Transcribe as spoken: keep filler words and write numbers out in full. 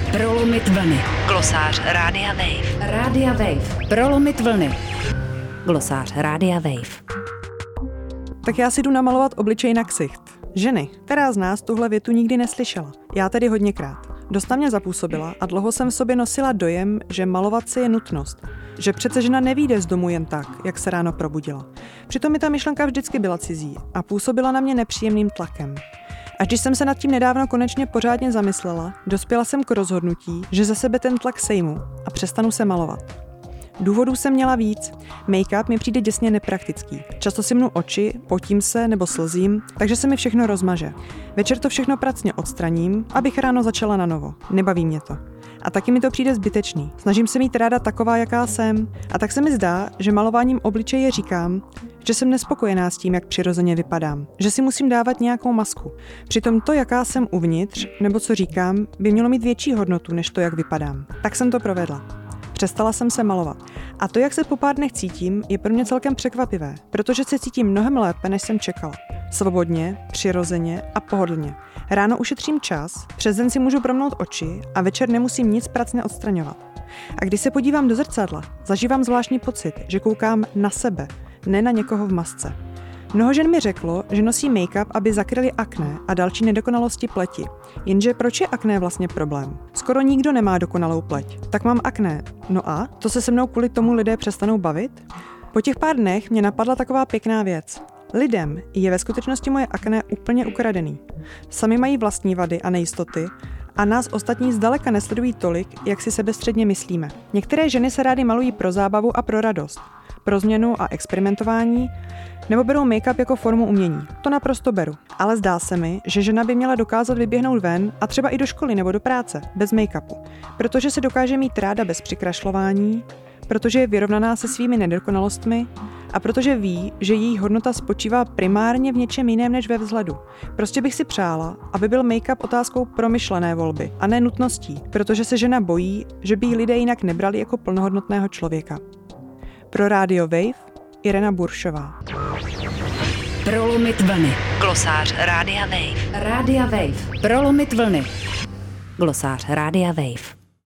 Prolomit vlny. Glosář Rádia Wave. Rádia Wave. Prolomit vlny. Glosář Rádia Wave. Tak já si jdu namalovat obličej na ksicht. Ženy, která z nás tuhle větu nikdy neslyšela. Já tedy hodněkrát. Dost na mě zapůsobila a dlouho jsem v sobě nosila dojem, že malovat si je nutnost. Že přece žena nevyjde z domu jen tak, jak se ráno probudila. Přitom mi ta myšlenka vždycky byla cizí a působila na mě nepříjemným tlakem. Až když jsem se nad tím nedávno konečně pořádně zamyslela, dospěla jsem k rozhodnutí, že ze sebe ten tlak sejmu a přestanu se malovat. Důvodů jsem měla víc. Make-up mi přijde děsně nepraktický. Často si mnu oči, potím se nebo slzím, takže se mi všechno rozmaže. Večer to všechno pracně odstraním, abych ráno začala na novo. Nebaví mě to. A taky mi to přijde zbytečný. Snažím se mít ráda taková, jaká jsem. A tak se mi zdá, že malováním obličeje říkám, že jsem nespokojená s tím, jak přirozeně vypadám. Že si musím dávat nějakou masku. Přitom to, jaká jsem uvnitř, nebo co říkám, by mělo mít větší hodnotu, než to, jak vypadám. Tak jsem to provedla. Přestala jsem se malovat. A to, jak se po pár dnech cítím, je pro mě celkem překvapivé, protože se cítím mnohem lépe, než jsem čekala. Svobodně, přirozeně a pohodlně. Ráno ušetřím čas, přes den si můžu promnout oči a večer nemusím nic pracně odstraňovat. A když se podívám do zrcadla, zažívám zvláštní pocit, že koukám na sebe, ne na někoho v masce. Mnoho žen mi řeklo, že nosí make-up, aby zakryly akné a další nedokonalosti pleti. Jenže proč je akné vlastně problém? Skoro nikdo nemá dokonalou pleť. Tak mám akné. No a? To se se mnou kvůli tomu lidé přestanou bavit? Po těch pár dnech mě napadla taková pěkná věc. Lidem je ve skutečnosti moje akné úplně ukradený. Sami mají vlastní vady a nejistoty a nás ostatní zdaleka nesledují tolik, jak si sebestředně myslíme. Některé ženy se rády malují pro zábavu a pro radost, pro změnu a experimentování, nebo berou make-up jako formu umění. To naprosto beru. Ale zdá se mi, že žena by měla dokázat vyběhnout ven a třeba i do školy nebo do práce, bez make-upu. Protože se dokáže mít ráda bez přikrašlování, protože je vyrovnaná se svými nedokonalostmi a protože ví, že její hodnota spočívá primárně v něčem jiném než ve vzhledu. Prostě bych si přála, aby byl make-up otázkou promyšlené volby a ne nutností, protože se žena bojí, že by ji lidé jinak nebrali jako plnohodnotného člověka. Pro Radio Wave Irena Buršová. Prolomit vlny. Glosář Rádia Wave. Rádia Wave. Prolomit vlny. Glosář Rádia Wave.